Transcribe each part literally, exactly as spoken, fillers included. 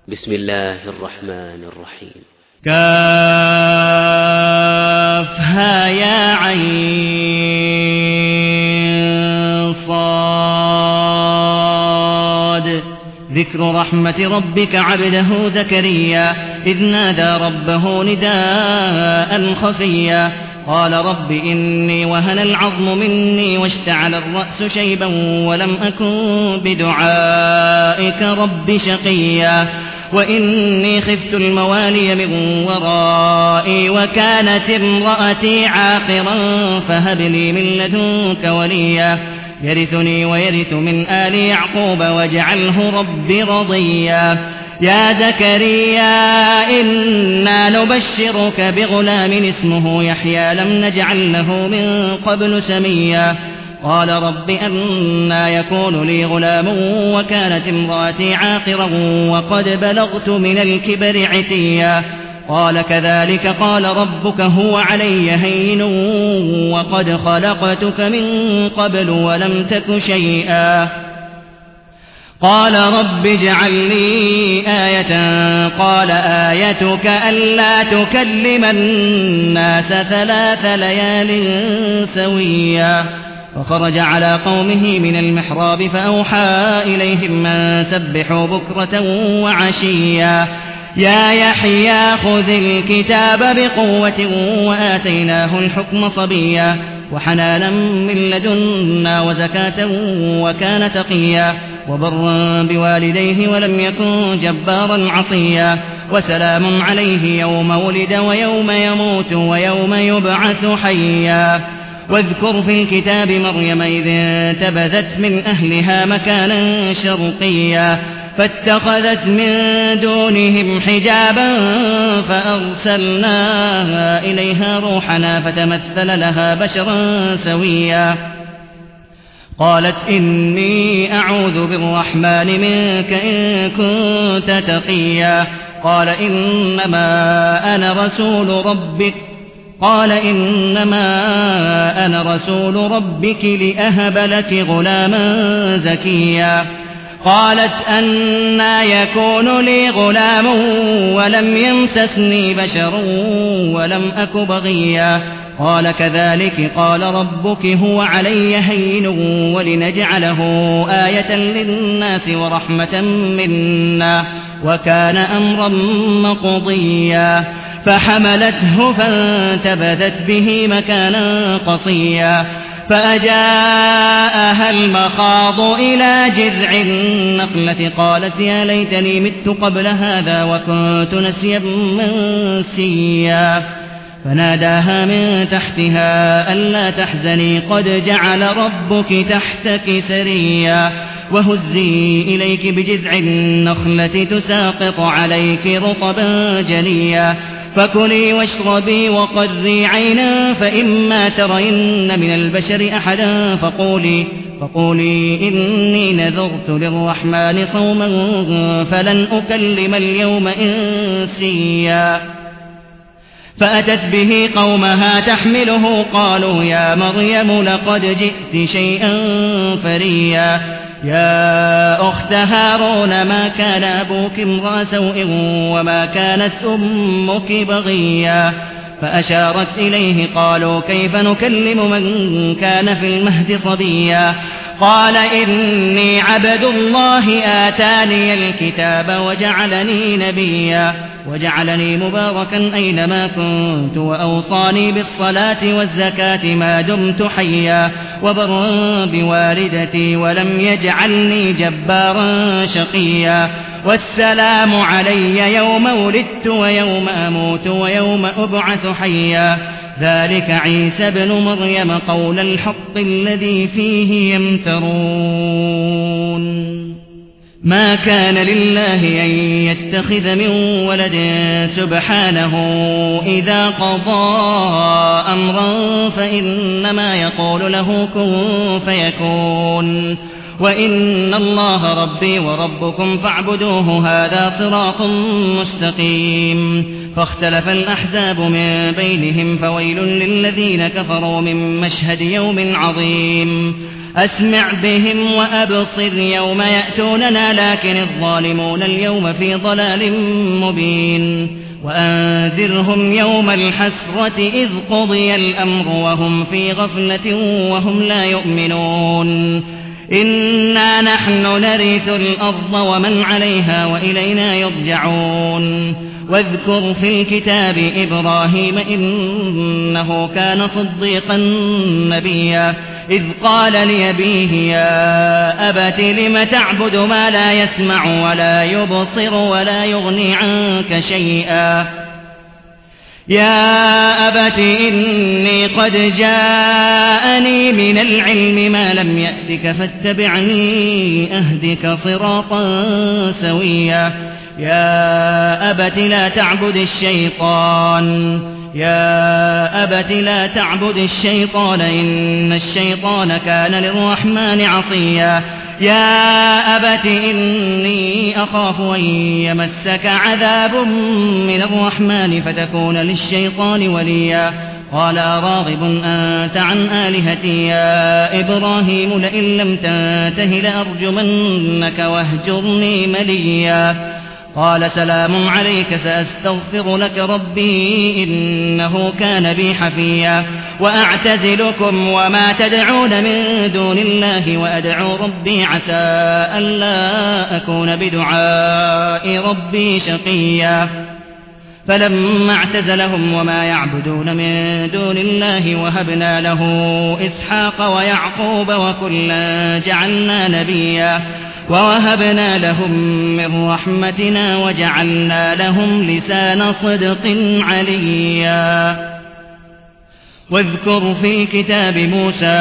بسم الله الرحمن الرحيم. كافها يا عين صاد. ذكر رحمة ربك عبده زكريا إذ نادى ربه نداء خفيا قال رب إني وهن العظم مني واشتعل الرأس شيبا ولم أكن بدعائك رب شقيا وإني خفت الموالي من ورائي وكانت امرأتي عاقرا فهب لي من لدنك وليا يرثني ويرث من آل يعقوب واجعله رب رضيا. يا زكريا إنا نبشرك بغلام اسمه يحيى لم نجعل له من قبل سميا قال رب أنى يكون لي غلام وكانت امرأتي عاقرا وقد بلغت من الكبر عتيا قال كذلك قال ربك هو علي هين وقد خلقتك من قبل ولم تك شيئا قال رب اجعل لي آية قال آيتك ألا تكلم الناس ثلاث ليال سويا وخرج على قومه من المحراب فأوحى إليهم أن سبحوا بكرة وعشيا يا يحيى خذ الكتاب بقوة وآتيناه الحكم صبيا وحنانا من لدنا وزكاة وكان تقيا وبرا بوالديه ولم يكن جبارا عصيا وسلام عليه يوم ولد ويوم يموت ويوم يبعث حيا. واذكر في الكتاب مريم إذ انتبذت من أهلها مكانا شرقيا فاتخذت من دونهم حجابا فأرسلنا إليها روحنا فتمثل لها بشرا سويا قالت إني أعوذ بالرحمن منك إن كنت تقيا قال إنما أنا رسول ربك قال إنما أنا رسول ربك لأهب لك غلاما زكيا قالت أنى يكون لي غلام ولم يمسسني بشر ولم أك بغيا قال كذلك قال ربك هو علي هين ولنجعله آية للناس ورحمة منا وكان أمرا مقضيا فحملته فانتبذت به مكانا قصيا فأجاءها المخاض إلى جذع النخلة قالت يا ليتني مت قبل هذا وكنت نسيا منسيا فناداها من تحتها ألا تحزني قد جعل ربك تحتك سريا وهزي إليك بجذع النخلة تساقط عليك رطبا جنيا فكلي واشربي وقري عينا فإما ترين من البشر أحدا فقولي, فقولي إني نذرت للرحمن صوما فلن أكلم اليوم إنسيا فأتت به قومها تحمله قالوا يا مريم لقد جئت شيئا فريا يا أخت هارون ما كان أبوك امرأ سوء وما كانت أمك بغيا فأشارت إليه قالوا كيف نكلم من كان في المهد صبيا قال إني عبد الله آتاني الكتاب وجعلني نبيا وجعلني مباركا أينما كنت وأوصاني بالصلاة والزكاة ما دمت حيا وبرا بوالدتي ولم يجعلني جبارا شقيا والسلام علي يوم ولدت ويوم أموت ويوم أبعث حيا ذلك عيسى بن مريم قول الحق الذي فيه يمترون ما كان لله أن يتخذ من ولد سبحانه إذا قضى أمرا فإنما يقول له كن فيكون وإن الله ربي وربكم فاعبدوه هذا صراط مستقيم فاختلف الأحزاب من بينهم فويل للذين كفروا من مشهد يوم عظيم أسمع بهم وأبصر يوم يأتوننا لكن الظالمون اليوم في ضلال مبين وأنذرهم يوم الحسرة إذ قضي الأمر وهم في غفلة وهم لا يؤمنون إنا نحن نرث الأرض ومن عليها وإلينا يرجعون واذكر في الكتاب إبراهيم إنه كان صديقا نبيا إذ قال لأبيه يا أبت لم تعبد ما لا يسمع ولا يبصر ولا يغني عنك شيئا يا أبت إني قد جاءني من العلم ما لم يأتك فاتبعني أهدك صراطا سويا يا أبت لا تعبد الشيطان يا أبت لا تعبد الشيطان إن الشيطان كان للرحمن عصيا يا أبت إني أخاف أن يمسك عذاب من الرحمن فتكون للشيطان وليا قال راغب أنت عن آلهتي يا إبراهيم لئن لم تنته لأرجمنك واهجرني مليا قال سلام عليك سأستغفر لك ربي إنه كان بي حفيا وأعتزلكم وما تدعون من دون الله وأدعو ربي عسى ألا أكون بدعاء ربي شقيا فلما اعتزلهم وما يعبدون من دون الله وهبنا له إسحاق ويعقوب وكلا جعلنا نبيا ووهبنا لهم من رحمتنا وجعلنا لهم لسان صدق عليا واذكر في الكتاب موسى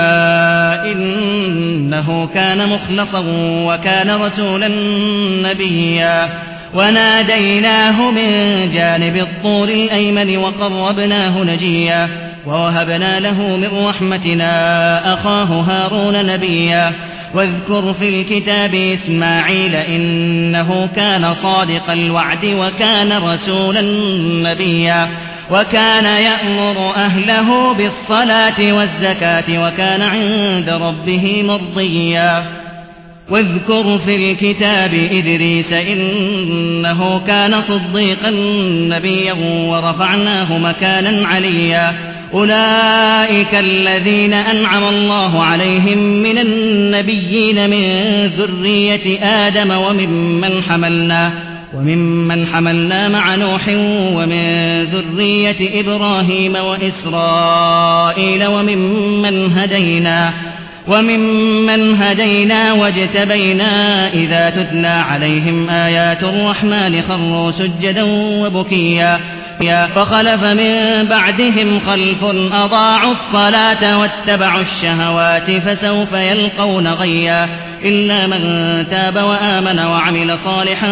إنه كان مخلصا وكان رسولا نبيا وناديناه من جانب الطور الأيمن وقربناه نجيا ووهبنا له من رحمتنا أخاه هارون نبيا واذكر في الكتاب إسماعيل إنه كان صادق الوعد وكان رسولا نبيا وكان يأمر أهله بالصلاة والزكاة وكان عند ربه مرضيا واذكر في الكتاب إدريس إنه كان صديقا نبيا ورفعناه مكانا عليا أولئك الذين أنعم الله عليهم من النبيين من ذرية آدم وممن حملنا وممن حملنا مع نوح ومن ذرية إبراهيم وإسرائيل وممن هدينا وممن هدينا واجتبينا إذا تتلى عليهم آيات الرحمن خروا سجدا وبكيا فخلف من بعدهم خلف أضاعوا الصلاة واتبعوا الشهوات فسوف يلقون غيا إلا من تاب وآمن وعمل صالحا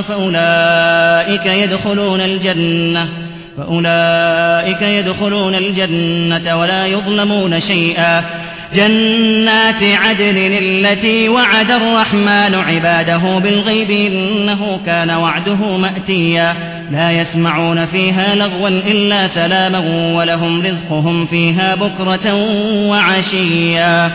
فأولئك يدخلون الجنة فأولئك يدخلون الجنة ولا يظلمون شيئا جنات عدن التي وعد الرحمن عباده بالغيب إنه كان وعده مأتيا لا يسمعون فيها لغوا إلا سلاما ولهم رزقهم فيها بكرة وعشيا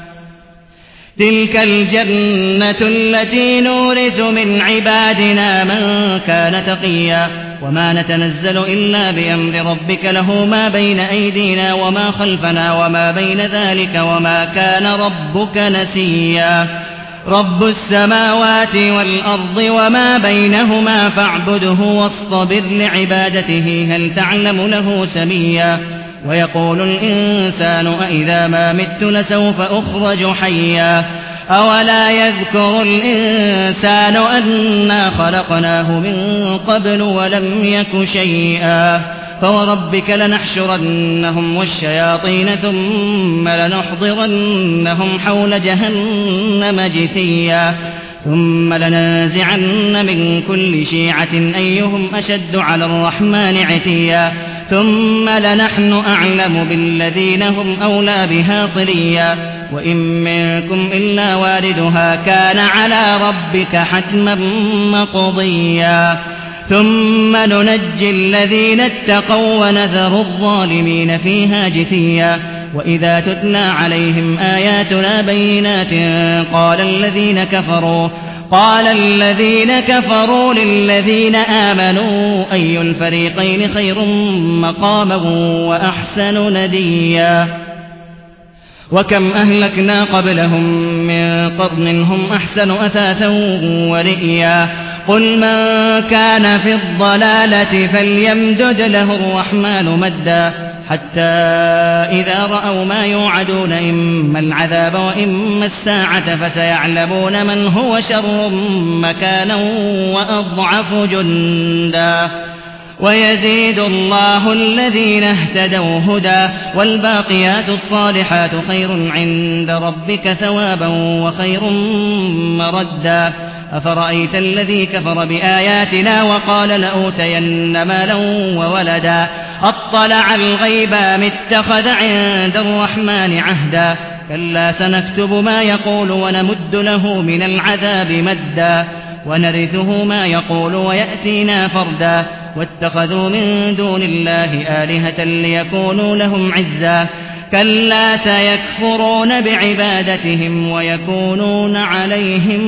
تلك الجنة التي نورث من عبادنا من كان تقيا وما نتنزل إلا بأمر ربك له ما بين أيدينا وما خلفنا وما بين ذلك وما كان ربك نسيا رب السماوات والأرض وما بينهما فاعبده واصطبر لعبادته هل تعلم له سميا ويقول الإنسان أإذا ما مت لسوف أخرج حيا أولا يذكر الإنسان أنا خلقناه من قبل ولم يك شيئا فوربك لنحشرنهم والشياطين ثم لنحضرنهم حول جهنم جثيا ثم لننزعن من كل شيعة أيهم أشد على الرحمن عتيا ثم لنحن أعلم بالذين هم أولى بها صليا وإن منكم إلا واردها كان على ربك حتما مقضيا ثم ننجي الذين اتقوا ونذر الظالمين فيها جثيا وإذا تتلى عليهم آياتنا بينات قال الذين كفروا قال الذين كفروا للذين آمنوا أي الفريقين خير مقاما وأحسن نديا وكم أهلكنا قبلهم من قرن هم أحسن أثاثا ورئيا قل من كان في الضلالة فليمدد له الرحمن مدا حتى إذا رأوا ما يوعدون إما العذاب وإما الساعة فسيعلمون من هو شر مكانا وأضعف جندا ويزيد الله الذين اهتدوا هدى والباقيات الصالحات خير عند ربك ثوابا وخير مردا أفرأيت الذي كفر بآياتنا وقال لأوتين مالا وولدا أطلع الغيب أم اتخذ عند الرحمن عهدا كلا سنكتب ما يقول ونمد له من العذاب مدا ونرثه ما يقول ويأتينا فردا واتخذوا من دون الله آلهة ليكونوا لهم عزا كلا سيكفرون بعبادتهم ويكونون عليهم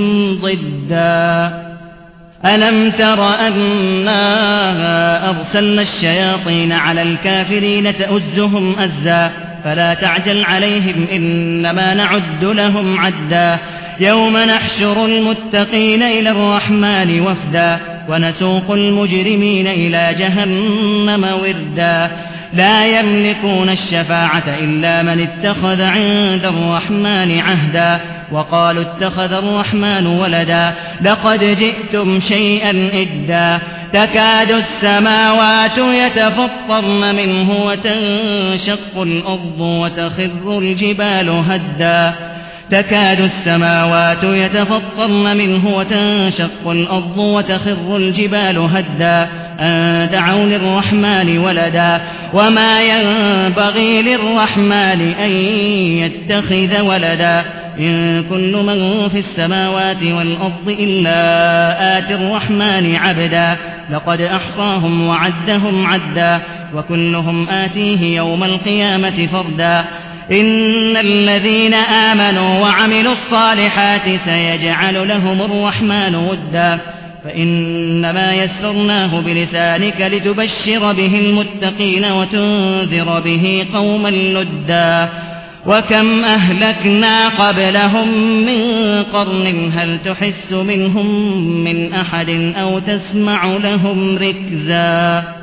ضدا ألم تر أنا أرسلنا الشياطين على الكافرين تؤزهم أزا فلا تعجل عليهم إنما نعد لهم عدا يوم نحشر المتقين إلى الرحمن وفدا ونسوق المجرمين إلى جهنم وردا لا يملكون الشفاعة إلا من اتخذ عند الرحمن عهدا وقالوا اتخذ الرحمن ولدا لقد جئتم شيئا إدا تكاد السماوات يتفطرن منه وتنشق الأرض وتخر الجبال هدا تكاد السماوات يتفطرن منه وتنشق الأرض وتخر الجبال هدا أن دعوا للرحمن ولدا وما ينبغي للرحمن أن يتخذ ولدا إن كل من في السماوات والأرض إلا آتي الرحمن عبدا لقد أحصاهم وعدهم عدا وكلهم آتيه يوم القيامة فردا إن الذين آمنوا وعملوا الصالحات سيجعل لهم الرحمن ودا فإنما يسرناه بلسانك لتبشر به المتقين وتنذر به قوما لدا وكم أهلكنا قبلهم من قرن هل تحس منهم من أحد أو تسمع لهم ركزا